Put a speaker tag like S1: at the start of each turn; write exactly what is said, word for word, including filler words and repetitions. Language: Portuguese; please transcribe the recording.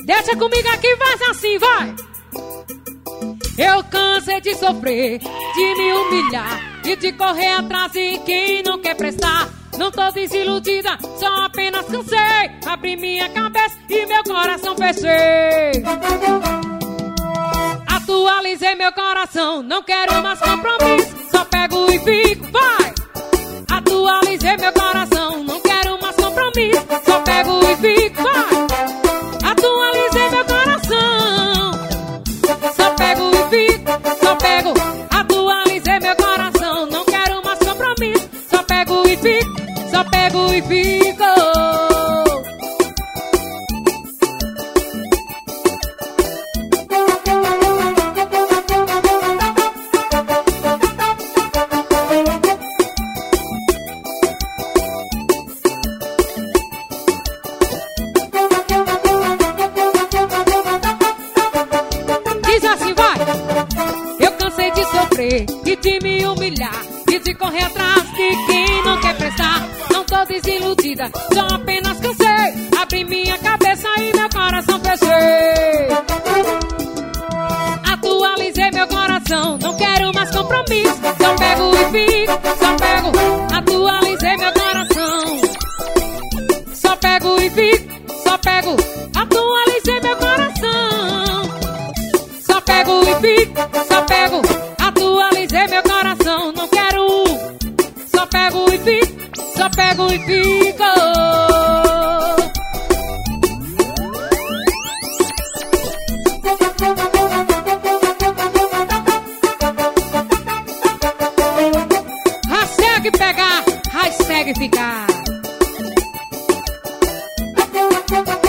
S1: Deixa comigo aqui, faz assim, vai. Eu cansei de sofrer, de me humilhar e de correr atrás de quem não quer prestar. Não tô desiludida, só apenas cansei. Abri minha cabeça e meu coração fechei. Atualizei meu coração, não quero mais compromisso. Só pego e fico, vai. Atualizei meu coração, não quero mais compromisso. Só pego e fico, vai. Atualizei meu coração, só pego e fico, só pego. Atualizei meu coração, não quero mais compromisso. Só pego e fico, só pego e fico. E de me humilhar e de correr atrás de quem não quer prestar. Não tô desiludida, só apenas cansei. Abri minha cabeça e meu coração fechei. Atualizei meu coração, não quero mais compromisso. Só pego e fico, só pego. Atualizei meu coração, só pego e fico, só pego. Atualizei meu coração, só pego e fico, só pego. Atualizei meu coração, não quero um. Só pego e fico, só pego e fico. Hashtag pegar, hashtag ficar.